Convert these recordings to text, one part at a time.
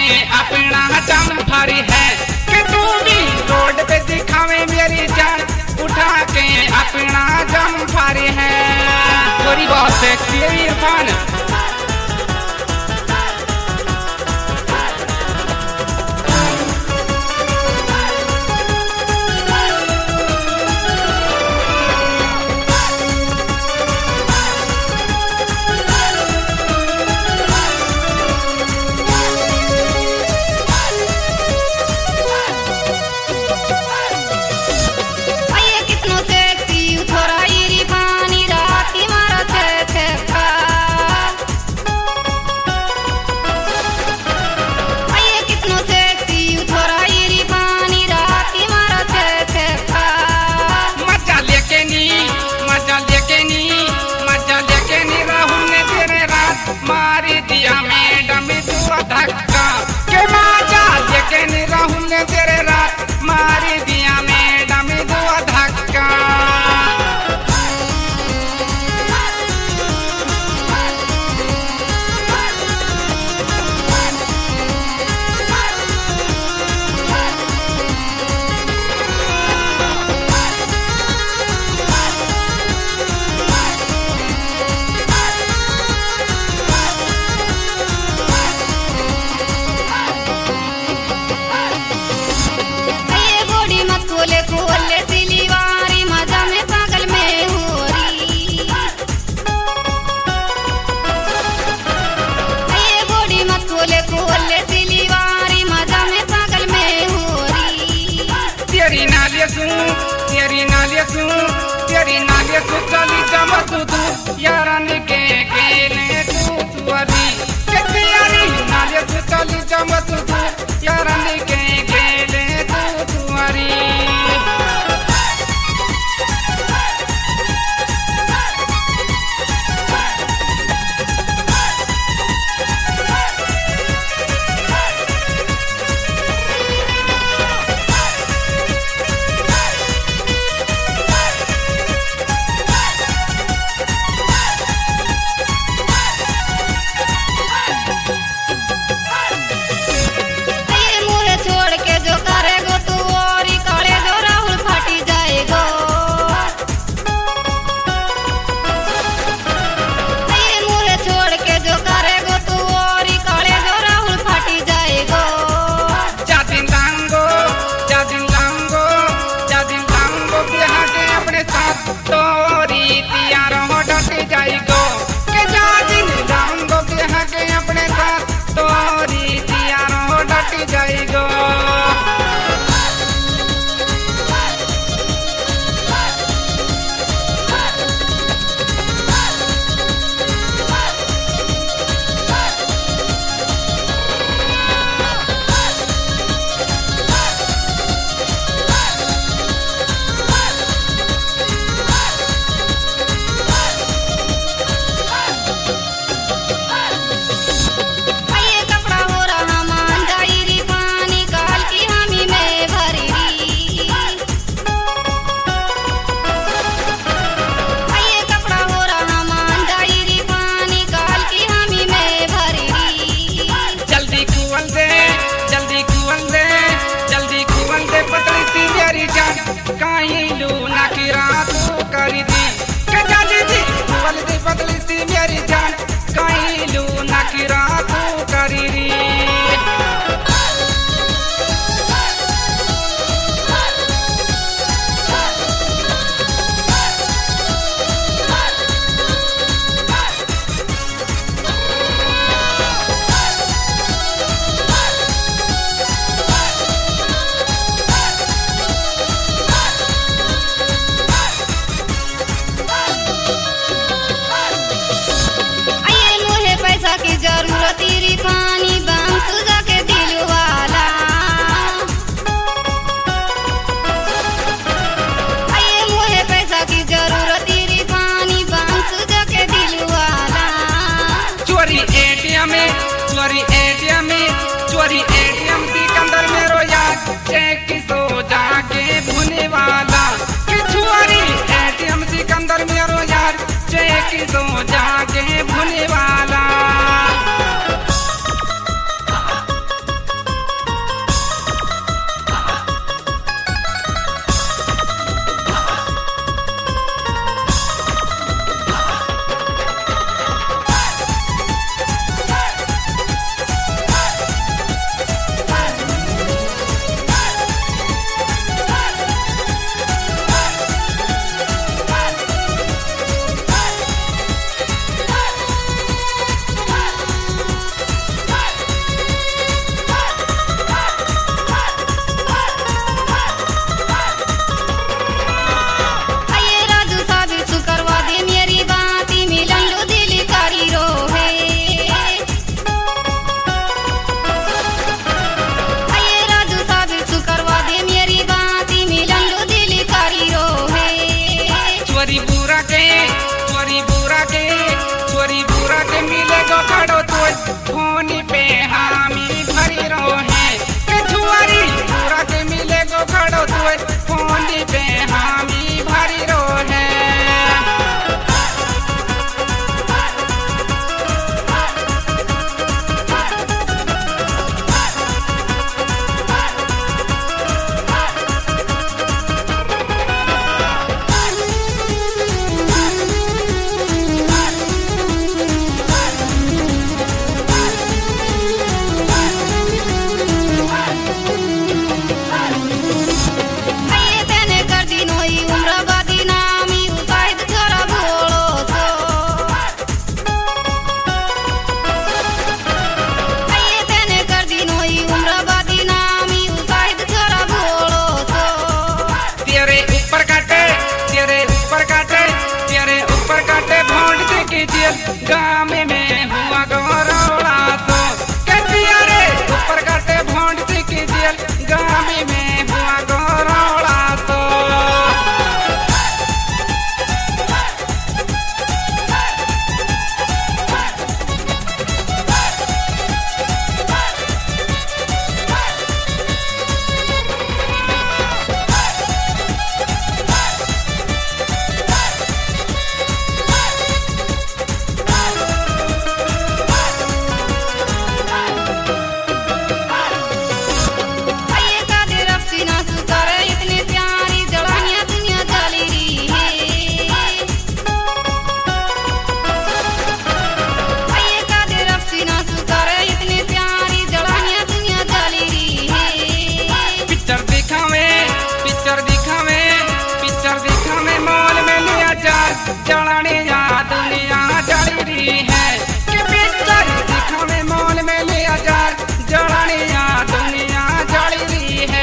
अपना दम भर है कि तू भी रोड पे दिखावे मेरी जान, उठा के अपना दम भर है। थोड़ी बहुत सेक्सी है इरफान। मारी दिया मैडम दुआ धक्का के माजा लेकिन राहुल ने तेरे रात मारी दिया मैडम दुआ धक्का। तेरी नालिया से चली चमक तू यारन के केले तू तुअरी के तेरी नालिया से चली चमक तू यारन के केले तू तुअरी। तोरी तियार हो डट जाएगो के जा दिन रंगो के हके अपने साथ तोरी तियार हो डट जाएगो। काइलू ना की रात करी दी के जल्दी दी बोल दी बदली सी मेरी जान काइलू ना की रात करी दी। चोरी एटीएम सिकंदर में रोया चेक सो जाके भुने वाला कि चोरी एटीएम सिकंदर में रोया चेक सो जाके भुने वाला। फोन पे हामी भरी रोहे के छुआरी पूरा के मिले गो खड़ो तुए फोन पे हामी भरी रोहे गाँव में हुआ गौरवड़ा तो कतिया रे ऊपर काटे भोंड की जेल गाँव में हुआ गौरवड़ा तो जलाने या दुनिया जली रही है कि पिक्चर दिखावे मॉल में ले जा जलाने या दुनिया जली रही है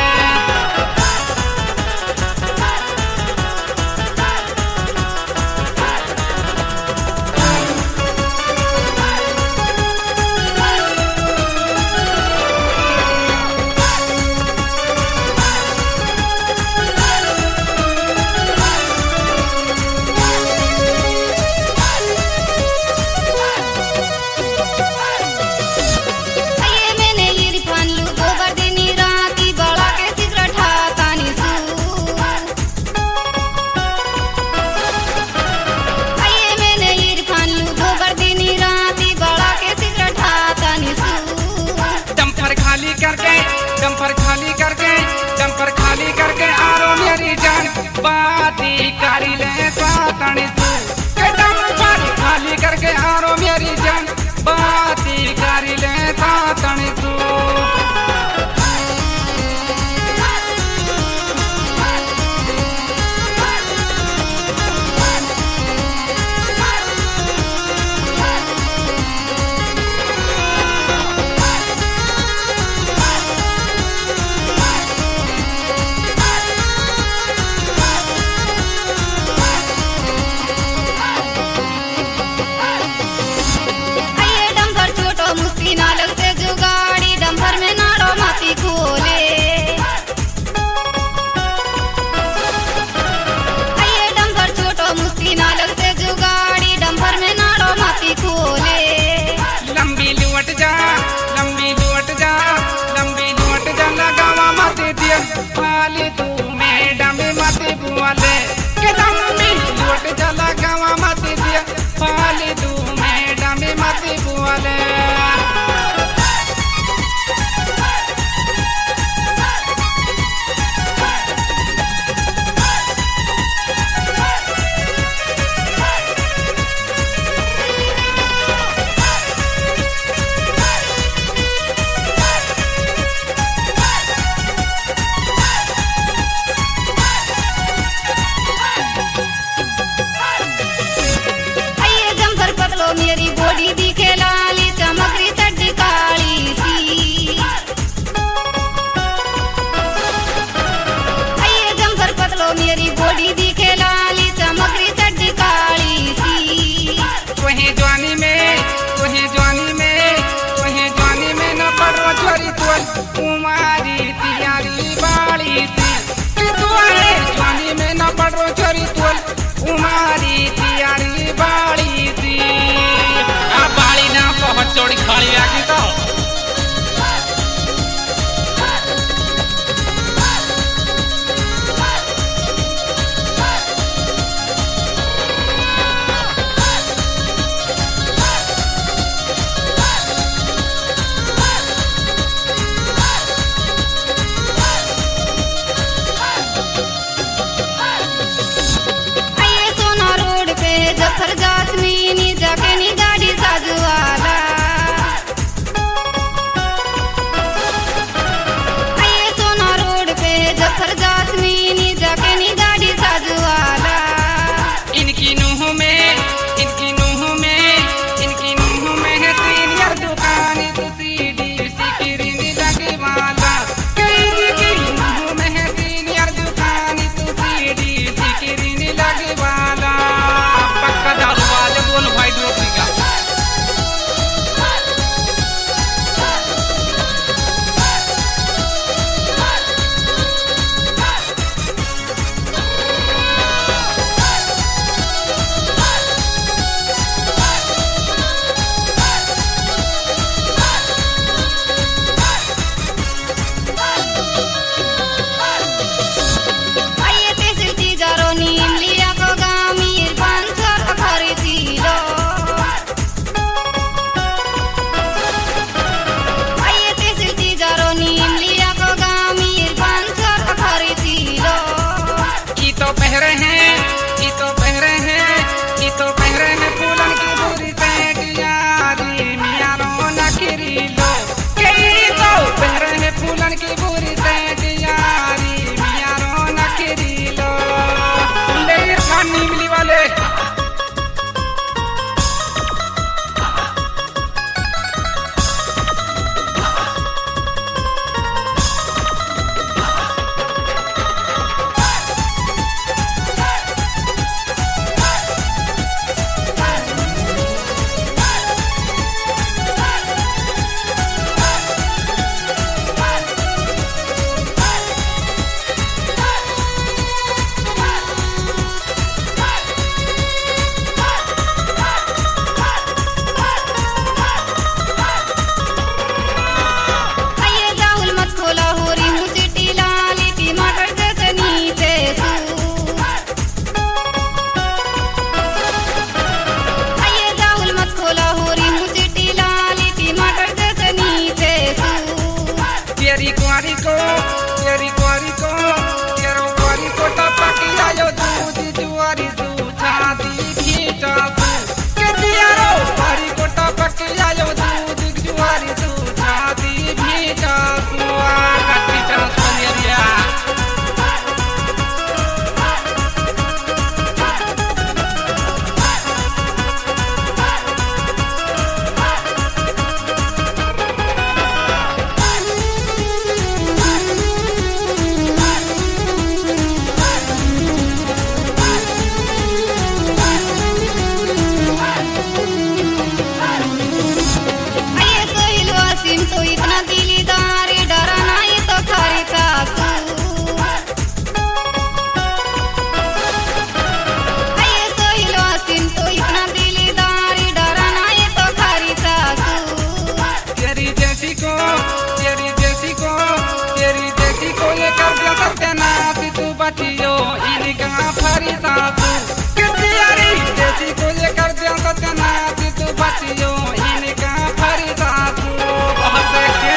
डंपर खाली करके आरो मेरी जान बाती कारी ले सातनी तू के डंपर खाली करके आरो मेरी जान बाती कारी ले सातनी तू फाली तू मैडम मत बुआले के लंबी लौट जला गावा मत दिया फाली तू मैडम मत बुआले तो पहरे हैं, ये तो पहरे हैं, ये तो पहरे हैं फूलन की बुरी सेठ यारी मियाँ रोना किरी लो के ये तो पहरे हैं फूलन की बुरी सेठ यारी मियाँ रोना किरी लो। ले इरफान नीमली वाले बचियो इनका फरी सासू कितनी यारी जैसी को ये कर दिया सत्यनाथ तू बचियो इनका फरी सासू बहुत अच्छे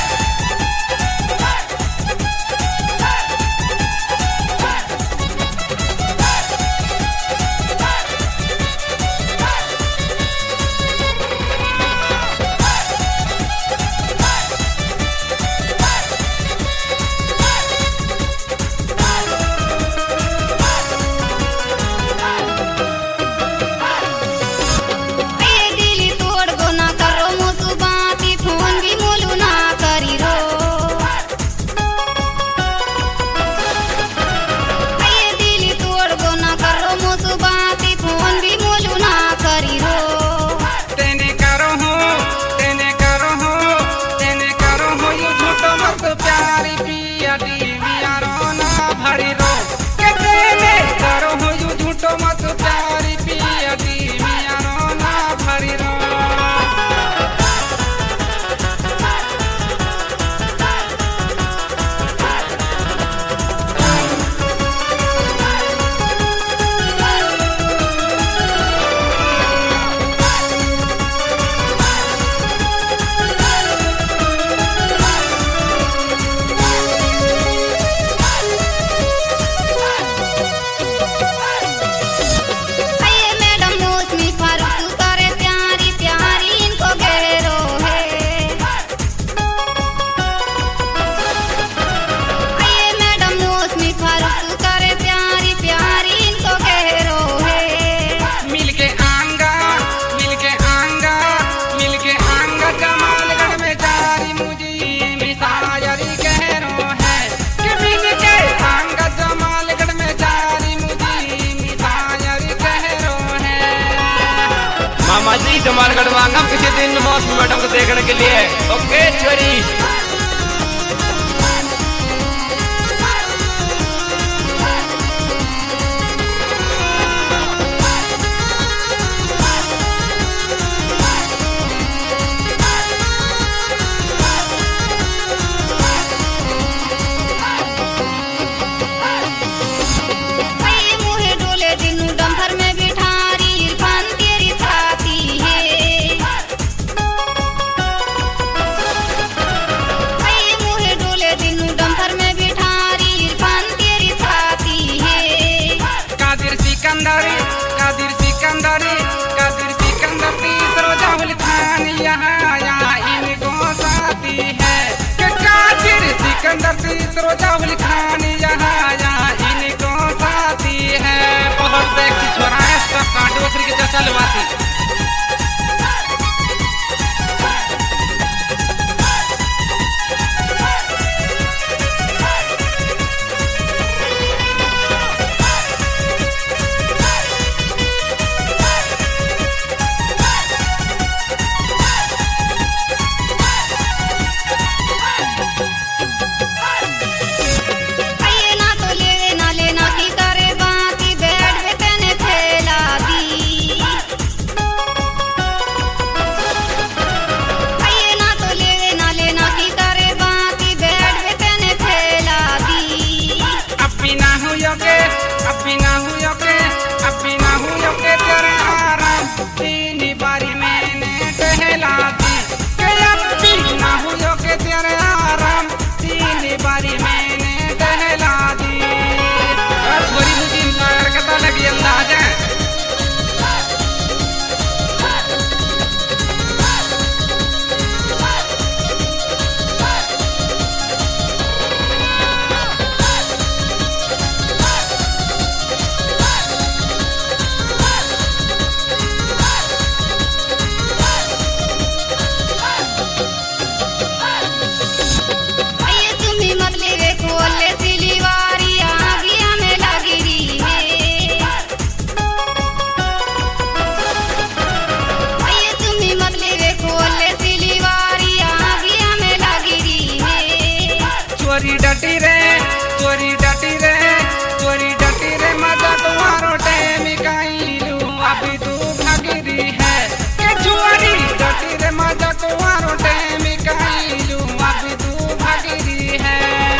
जमालगढ़ मांगा किसी दिन मौसमी मैडम को देखने के लिए। ओके छोरी। सिकंदरी कादिर सिकंदरी कादिर सिकंदर तीसरो जाहुल खान यहाँ इनको शादी है कि कादिर सिकंदर तीसरो जाहुल खान यहाँ इनको शादी है। बहुत सेक्सी छोरा है, सब कांटे उतर के चलवाती। चोरी डटी रे मजा तुम्हारो टेम काइलू अभी तू भागरी है के चोरी डटी रे मजा तुम्हारो टेम काइलू अभी तू भागरी है।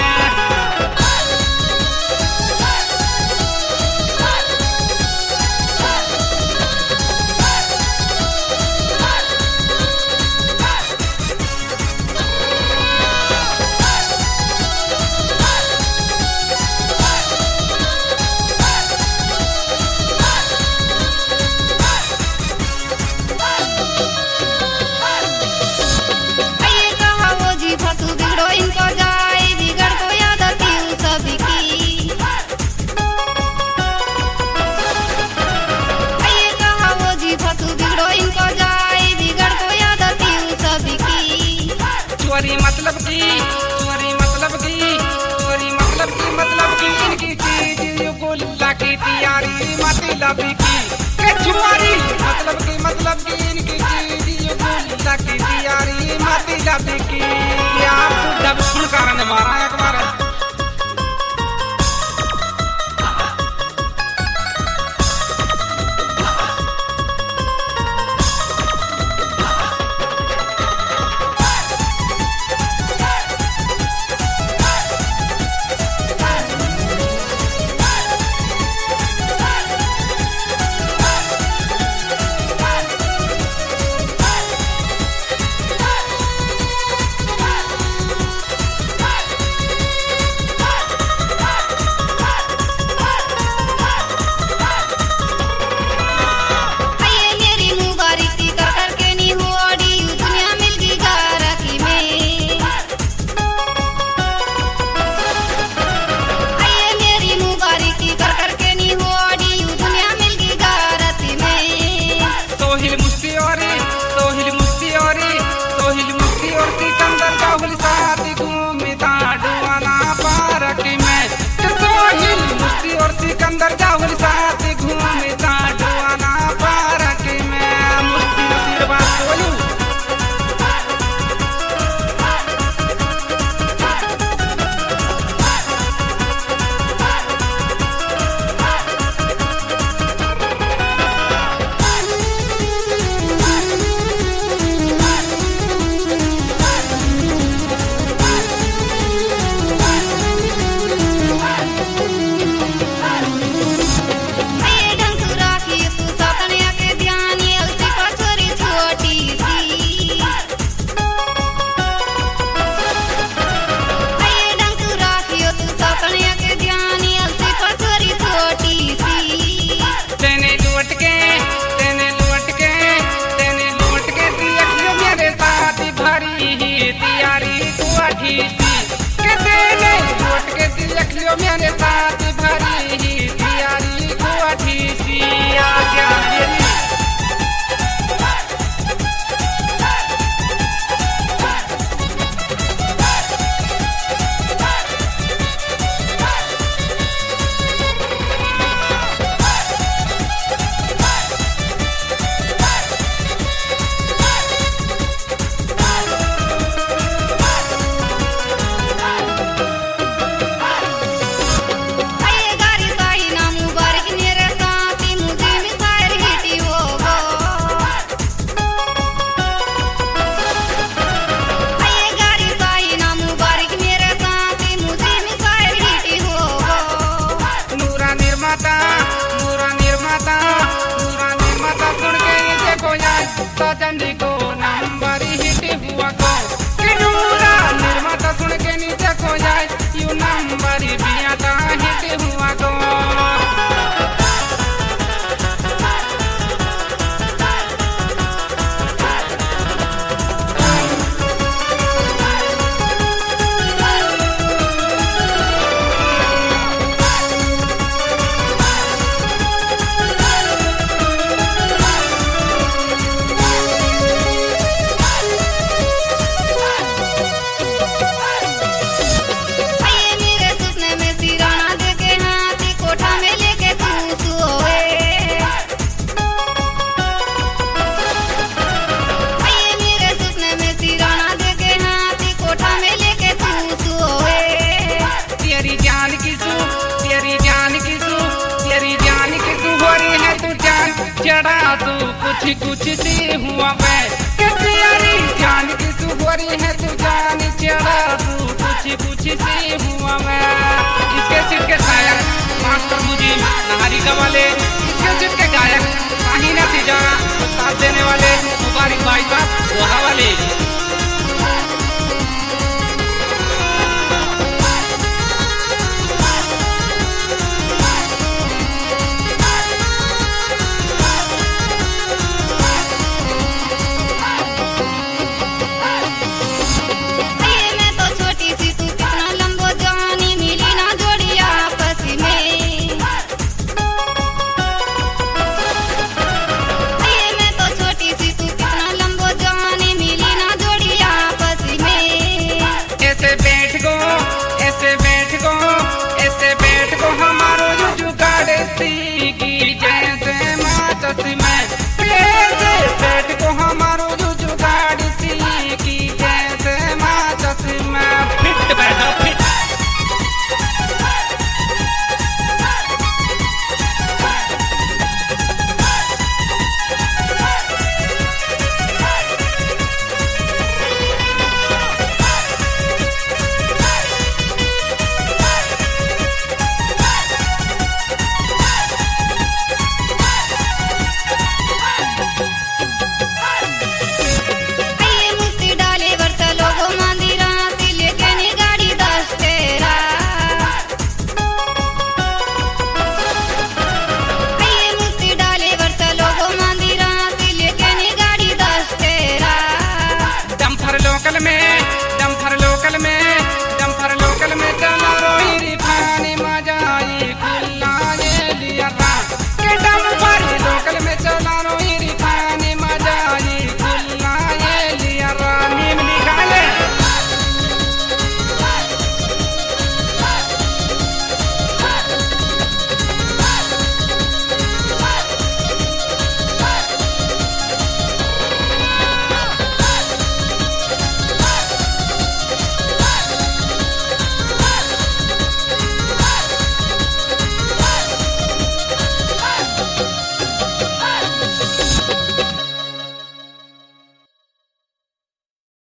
चोरी मतलब की इनकी चीज यो गुल्ला की तैयारी मतलब की चोरी मतलब की इनकी चीज यो गुल्ला की तैयारी मतलब की आप जब सुन कारण मारा एक बार जो मेरे साथ भरी ही तियारी गुआठी सिया जानी सजनी को नंबर हिट हुआ को कि नूरा निर्माता सुन के नीचे खो जाए यू नंबर बिया का हिट हुआ को चढ़ा तू कुछ सी हुआ मैं कि तेरी जान की सुगोरी है तू जान चढ़ा तू कुछ सी हुआ मैं इसके सिर के शायर मास्टर मुझे नहारी कमाले